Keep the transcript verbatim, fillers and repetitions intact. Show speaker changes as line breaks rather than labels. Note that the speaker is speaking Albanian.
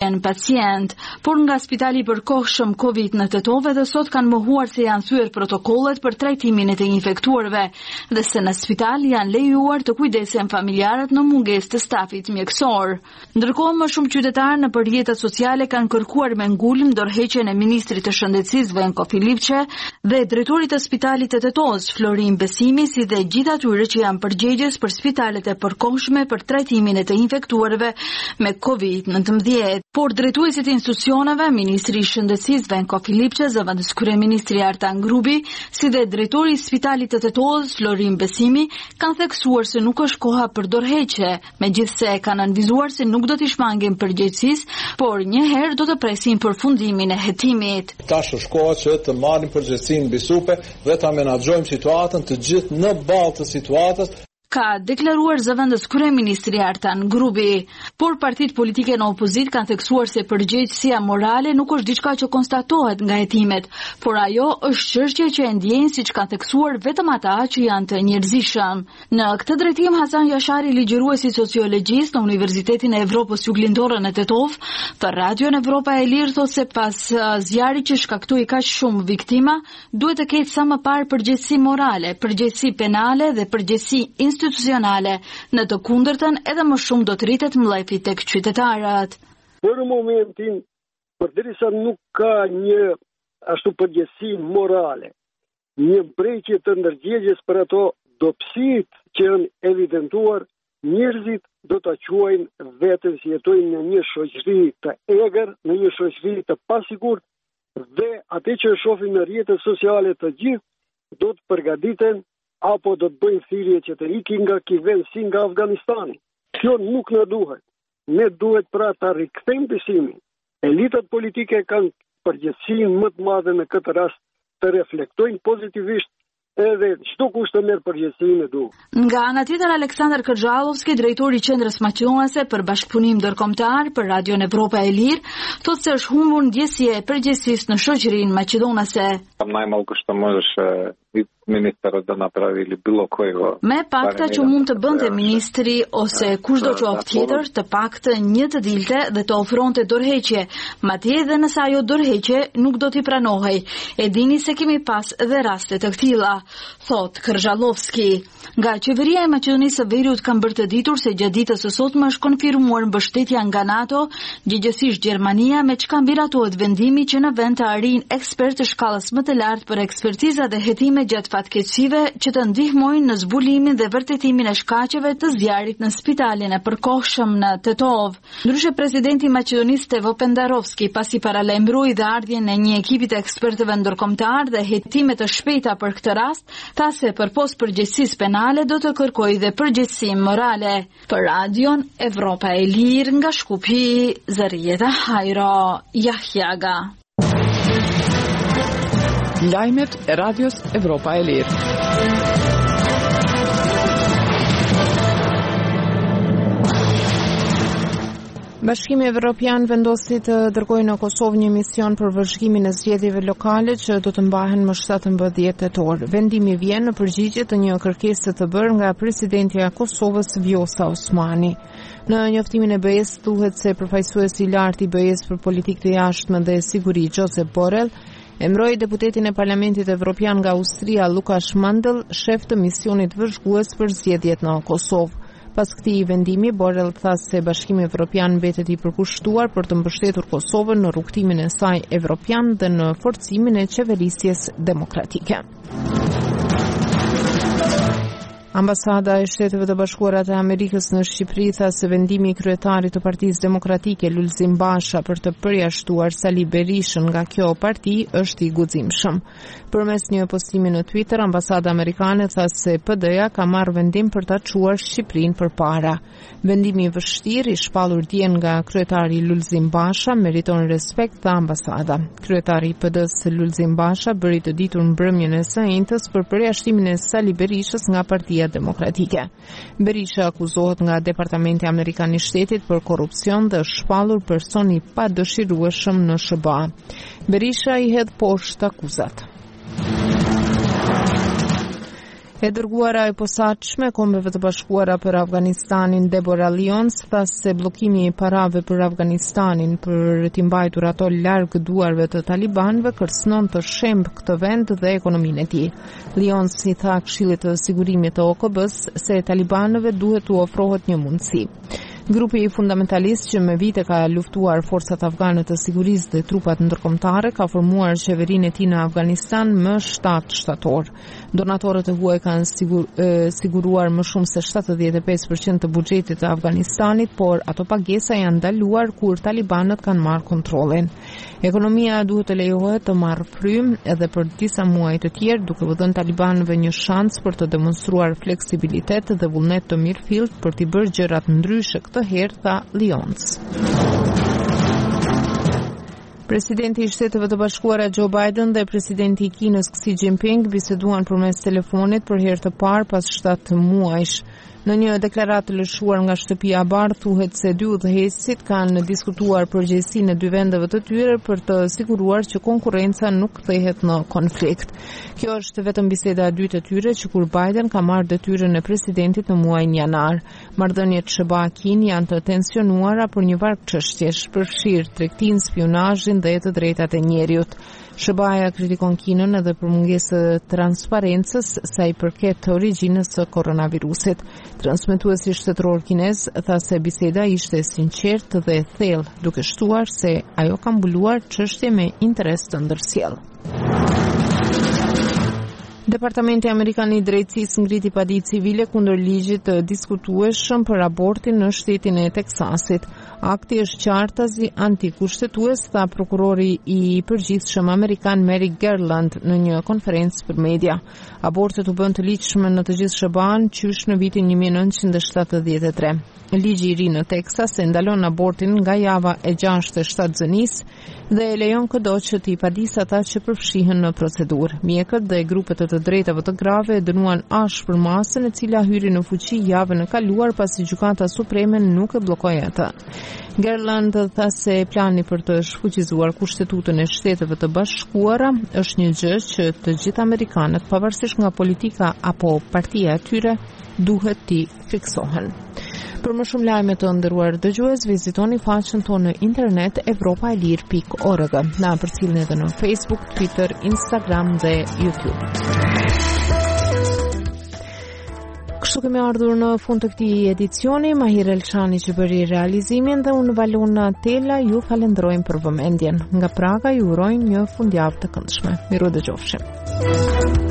quhen pacient, por nga spitali përkohshëm Covid në Tetov edhe sot kanë mohuar se janë thyer protokollet për trajtimin e të infektuarve dhe se në spital janë lejuar të kujdesen familjarët në mungesë të stafit mjekësor. Ndërkohë, më shumë qytetarë në rrjetet sociale kanë kërkuar me ngulm dorëheqjen e ministrit të shëndetësisë Venko Filipçe dhe drejtorit të spitalit të Tetovës Florin Besimi, si dhe gjithë atyre që janë përgjegjës për spitalet e përkohshme për trajtimin e të infektuarve me Covid nineteen. Por drejtuesit e institucioneve, ministri i shëndetësisë Venko Filipçe, zëvendës kryeministri Artan Grubi, si dhe drejtori i spitalit të Tetovës Florin Besimi, kanë theksuar se nuk është koha për dorëheqje, megjithse kanë anvizuar se nuk do t'i shmangin përgjegjësisë, por një herë do të presin përfundimin e hetimit.
Tash është koha që të marrim përgjegjësinë mbi supe dhe ta menaxhojmë situatën të gjithë në balë të situatës.
Ka deklaruar zëvendës kryeministri Artan Grubi, por partitë politike në opozit kanë theksuar se përgjegjësia morale nuk është diçka që konstatohet nga hetimet, por ajo është çështje që e ndjejnë siç kanë theksuar vetëm ata që janë të njerëzishëm. Në këtë drejtim, Hasan Jashari, ligjëruesi sociologjist në Universitetin e Evropës Juglindore në Tetov, për Radion Evropa e Lirë thotë se pas zjarrit që shkaktoi kaq shumë viktima, duhet të ketë sa më parë përgjegjësi morale, përgjegjësi penale dhe përgjegjësi institucionale, në të kundërtën edhe më shumë do të rritet mlefi tek qytetarët.
Për momentin, përderisa nuk ka një ashtu përgjegjësi morale, një mbrojtje të ndërgjegjës për ato dobësitë që janë evidentuar, njerëzit do ta quajnë veten si jetojnë në një shoqëri të egër, në një shoqëri të pasigurt, dhe atë që shohin në rrjetet sociale të gjithë do të përgatiten apo do të bëjnë thirrje që të ikin nga ky vend si nga Afganistani. Kjo nuk na duhet. Ne duhet pra ta rikthejmë besimin. Elitat politike kanë përgjegjësinë më të madhe në këtë rast të reflektojnë pozitivisht edhe çdo kush të merr përgjegjësinë e duhur.
Nga ana tjetër, Aleksandar Kërxhallovski, drejtori i Qendrës Maqedonase për Bashkëpunim Ndërkombëtar për Radion Evropa e Lirë, thotë se është humbur ndjesia e përgjegjësisë në shoqërinë maqedonase.
Najmalko što možeš ministra da napravili bilo kojego.
Me pakta që mund të bënte ministri ose kushdo qoftë tjetër, të paktë një të dilte dhe të ofronte dorëheqje, madje edhe nëse ajo dorëheqje nuk do t'i pranohej. E dini se kemi pas edhe raste të këtilla, thot Kërxhallovski. Nga qeveria e Maqedonisë së Veriut kanë bërë të ditur se gjatë ditës së sotme është konfirmuar mbështetja nga NATO, gjithsesi Gjermania, me çka mbiratohet vendimi që në vend të arrijnë ekspertë të shkallës më të lartë për ekspertiza dhe hetime gjatë fatkeqësive që të ndihmojnë në zbulimin dhe vërtetimin e shkaqeve të zjarrit në spitalin e përkohshëm në Tetov. Ndryshe, presidenti i Maqedonisë Stevo Pendarovski pasi paralajmëroi dhe ardhjen e një ekipi të ekspertëve ndërkombëtar dhe hetime të shpejta për këtë rast, tha se përpos përgjegjësisë penale do të kërkojë dhe përgjegjësi morale. Për Radion Evropa e Lirë nga Shkupi, Zarieta Hajro Jahjaga.
Lajmet e Radios Evropa e Lirë. Bashkimi Evropian vendosi të dërgojë në Kosovë një mision për vëzhgimin e zgjedhjeve lokale që do të mbahen më shtatëmbëdhjetë tetor. Vendimi vjen në përgjigje të një kërkese të bërë nga presidentja e Kosovës Vjosa Osmani. Në njoftimin e B E S thuhet se përfaqësuesi i lartë i B E S për politikë të jashtme dhe siguri Josep Borrell emëroi deputetin e Parlamentit Evropian nga Austria Lukash Mandl shef të misionit vëzhgues për zgjedhjet në Kosovë. Pas këtij vendimi, Borrell tha se Bashkimi Evropian mbetet i përkushtuar për të mbështetur Kosovën në rrugtimin e saj evropian dhe në forcimin e qeverisjes demokratike. Ambasada e Shteteve të Bashkuara të Amerikës në Shqipëri tha se vendimi i kryetarit të Partisë Demokratike Lulzim Basha për të përjashtuar Sali Berishën nga kjo parti është i guximshëm. Përmes një postimi në Twitter, ambasada amerikane tha se P D-ja ka marrë vendim për ta çuar Shqipërinë përpara. Vendimi i vështirë i shpallur dje nga kryetari Lulzim Basha meriton respekt, tha ambasada. Kryetari i P D-s Lulzim Basha bëri të ditur mbrëmjen e së njëjtës për përjashtimin e Sali Berishës nga Partia Demokratike. Berisha akuzohet nga Departamenti Amerikan i Shtetit për korrupsion dhe shpallur person i padëshirueshëm në S B A. Berisha i hedh poshtë akuzat. E dërguara e posaçme e Kombeve të Bashkuara për Afganistanin Deborah Lyons tha se bllokimi i parave për Afganistanin për t'i mbajtur ato larg duarve të talibanëve kërcënon të shemb këtë vend dhe ekonominë e tij. Lyons i tha Këshillit të Sigurimit të O K B-s se talibanëve duhet t'u ofrohet një mundësi. Grupi fundamentalist që me vite ka luftuar forcat afgane të sigurisë dhe trupat ndërkombëtare ka formuar qeverinë e tij në Afganistan më shtatë shtator. Donatorët e huaj kanë sigur, e, siguruar më shumë se shtatëdhjetë e pesë përqind të buxhetit të Afganistanit, por ato pagesa janë ndaluar kur talibanët kanë marrë kontrollin. Ekonomia duhet të lejohet të marrë frym edhe për disa muaj të tjerë, duke u dhënë talibanëve një shans për të demonstruar fleksibilitet dhe vullnet të mirëfillt për t'i bërë gjërat ndryshe këtë herë, tha Lyons. Presidenti i Shteteve të Bashkuara Joe Biden dhe presidenti i Kinës Xi Jinping biseduan përmes telefonit për herë të parë pas shtatë muajsh. Në një deklaratë të lëshuar nga Shtëpia e Bardhë thuhet se dy udhëheqësit kanë diskutuar përgjegjësinë e dy vendeve të tyre për të siguruar që konkurrenca nuk kthehet në konflikt. Kjo është vetëm biseda e dytë e tyre që kur Biden ka marrë detyrën e presidentit në muajin janar. Marrëdhëniet S B A-Kin janë të tensionuara për një varg çështjesh, përfshirë tregtinë, spionazhin dhe të drejtat e njerëzit. S B A-ja kritikon Kinën edhe për mungesë transparencës sa i përket origjinës së koronavirusit. Transmetuesi shtetëror kinez tha se biseda ishte sinqertë dhe thellë, duke shtuar se ajo ka mbuluar çështje me interes të ndërsjellë. Departamenti Amerikan i Drejtësisë ngriti padi civile kundër ligjit të diskutueshëm për abortin në shtetin e Teksasit. Akti është qartazi antikushtetues, tha prokurori i përgjithshëm amerikan Merrick Garland në një konferencë për media. Abortet u bën të ligjshme në të gjithë S B A-n qysh në vitin një mijë e nëntëqind e shtatëdhjetë e tre. Ligji i ri në Teksas e ndalon abortin nga java e gjashtë e shtatzënisë dhe e lejon kudo që t'i padisë ata që përfshihen në procedurë. Mjekët dhe grupet e të drejtave të grave e dënuan ashpër masën e cila hyri në fuqi javën e kaluar pasi Gjykata Supreme nuk e bllokoi atë. Garland tha se plani për të shfuqizuar Kushtetutën e Shteteve të Bashkuara është një gjë që të gjithë amerikanët, pavarësisht nga politika apo partia e tyre, duhet t'i fiksohen. Për më shumë lajme të nderuar dëgjues, vizitoni faqen tonë në internet evropa e lir pikë org. Na përcjellni edhe në Facebook, Twitter, Instagram dhe YouTube. Kështu kemi ardhur në fund të këtij edicioni. Mahir Elçani që bëri realizimin dhe unë Valona Tela ju falenderojmë për vëmendjen. Nga Praga ju urojmë një fundjavë të këndshme. Miru dëgjofshim.